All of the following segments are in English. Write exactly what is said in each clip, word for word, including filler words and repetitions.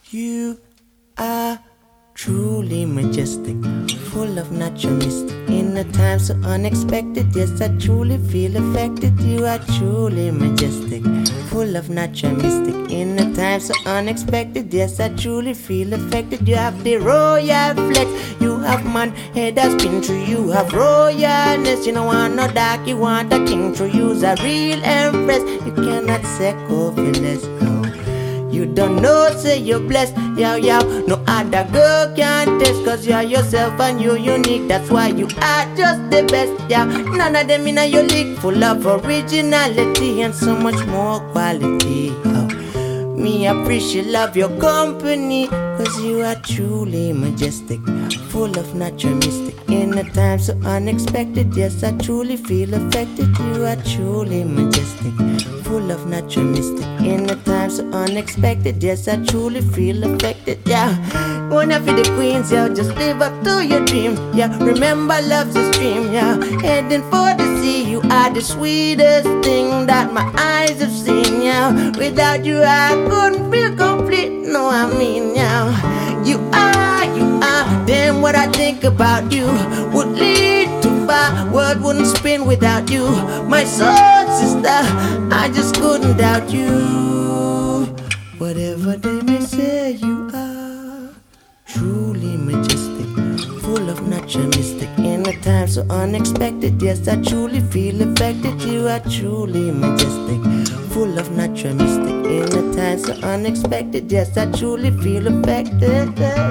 You are truly majestic, full of natural mystic. In a time so unexpected, yes, I truly feel affected. You are truly majestic, full of natural mystic. In a time so unexpected, yes, I truly feel affected. You have the royal flex, you have man head that spin through. You have royalness, you don't want no dark, you want a king through. You's a real empress, you cannot set off your less go. You don't know, say you're blessed, yow yow. No other girl can test, cause you're yourself and you're unique. That's why you are just the best, yeah. None of them in your league, full of originality and so much more quality. Oh. Me appreciate love your company, cause you are truly majestic, full of natural mystic. In a time so unexpected, yes, I truly feel affected. You are truly majestic, full of natural mystic. In a time so unexpected, yes, I truly feel affected, yeah. Wanna feel the queens, yeah, just live up to your dream, yeah. Remember love's a stream, yeah. Heading for the sea, you are the sweetest thing that my eyes have seen, yeah. Without you I couldn't feel complete, no I mean, yeah. You are, you are, damn what I think about you would lead too far, world wouldn't spin without you. My soul sister, I just couldn't doubt you. Whatever they may say, you are truly majestic, full of natural mystic. In a time so unexpected, yes, I truly feel affected. You are truly majestic, full of natural mystic. In a time so unexpected, yes, I truly feel affected.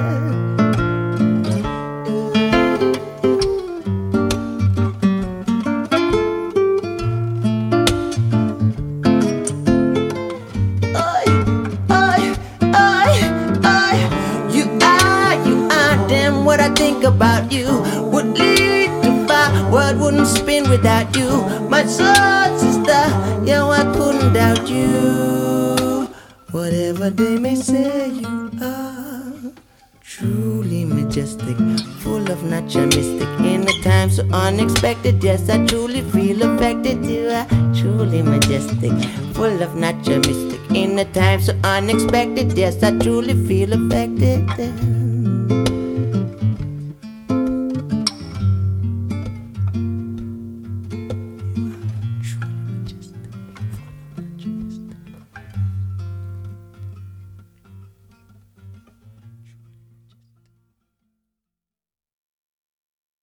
What I think about you would lead too far, world wouldn't spin without you. My soul sister, yeah, I couldn't doubt you. Whatever they may say, you are truly majestic, full of natural mystic. In a time so unexpected, yes, I truly feel affected. You are truly majestic, full of natural mystic. In a time so unexpected, yes, I truly feel affected.